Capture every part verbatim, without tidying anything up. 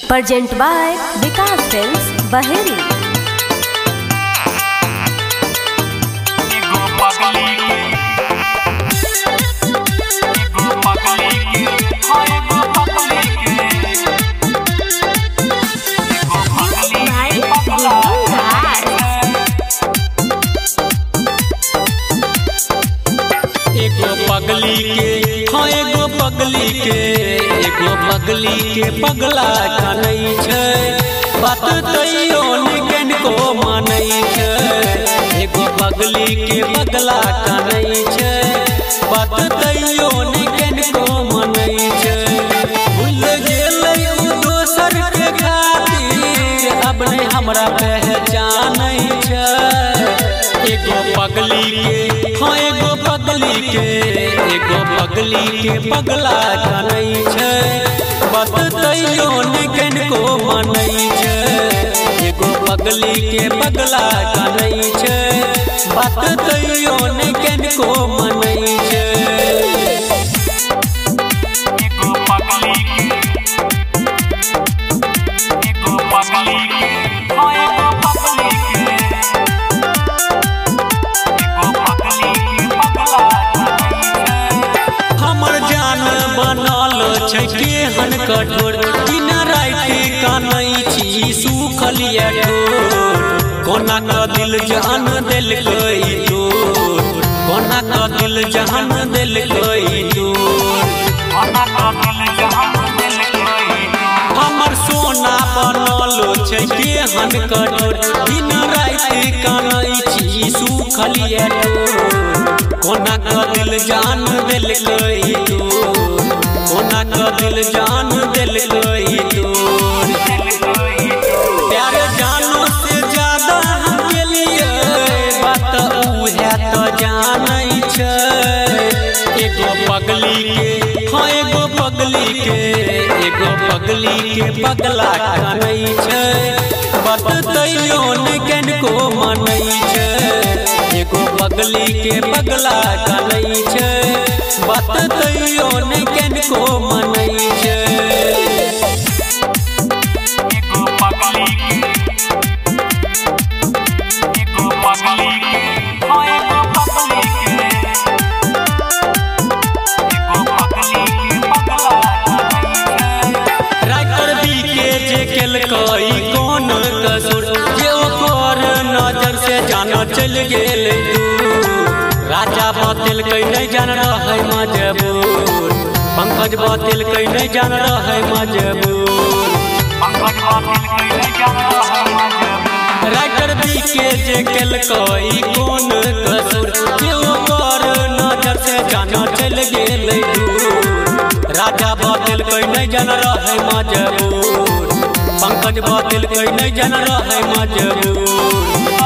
Present by Vikas Films, Baheri. एगो पगली के हाँ एगो पगली के एगो पगली के पगला कानई छै बात तैयो निकन को मानई छै। एगो पगली के पगला कानई छै बात तैयो निकन को मानई छै। भूल गेलै उ दोसर के खातिर अब नहीं हमरा पहचानै छै। एगो पगली के हाँ एगो पगली के एगो पगली के पगला कानई छै बात तैयो निकन को मानई छै। एगो पगली के पगला कानई छै बात तैयो निकन को मानई छै। एगो पगली के एगो पगली के हाँ एगो पगली छै केहन कठोर दिन राति कानई छी सुखलिया ठोर। कोना का दिल जान दिल गई तोर कोना का दिल जान दिल गई तोर कोना का दिल जान दिल गई। हमर सोना बनलो छै केहन कठोर दिन राति कानई छी सुखलिया ठोर। कोना का दिल जान दिल गई तोर कोना का दिल जान दिल गई तोर। प्यार जानो से ज्यादा हम के लिए बात उहे तो जानई छै। एगो पगली के हाँ एगो पगली के एगो पगली के पगला कानई छै बात तैयो निकन को मानई छै। एगो पगली के पगला कानई छै बात तैयो निकन को मानई छै। एगो पगली के एगो पगली के हाँ एगो पगली के एगो पगली के पगला कानई छै। राइटर बी के जे केलकै कोन कसूर जे ओकर नजर से जाना चल गेल दूर। राजा बातिल कई नहीं जान रहा मजबूर पंकज बातिल कई नहीं जान रहा मजबूर पंकज बातिल कई नहीं जान रहा मजबूर। राइटर बी के जे केलकै कोन कसूर जे ओकर नजर से जाना चल गेल दूर। राजा बातिल कई नहीं जान रहा मजबूर पंकज बातिल कई नहीं जान रहा मजबूर।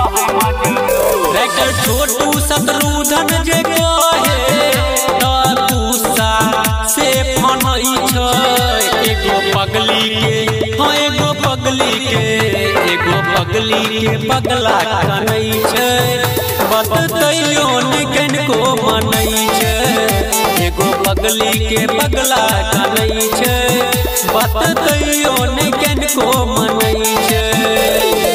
राइटर छोटू शत्रुघ्न जे कहे त गुस्सा से फनई छै। एगो पगली के हाँ एगो पगली के एगो पगली के पगला कानई छै बात तैयो निकन को मानई छै। एगो पगली के पगला कानई छै बात तैयो निकन को मानई छै।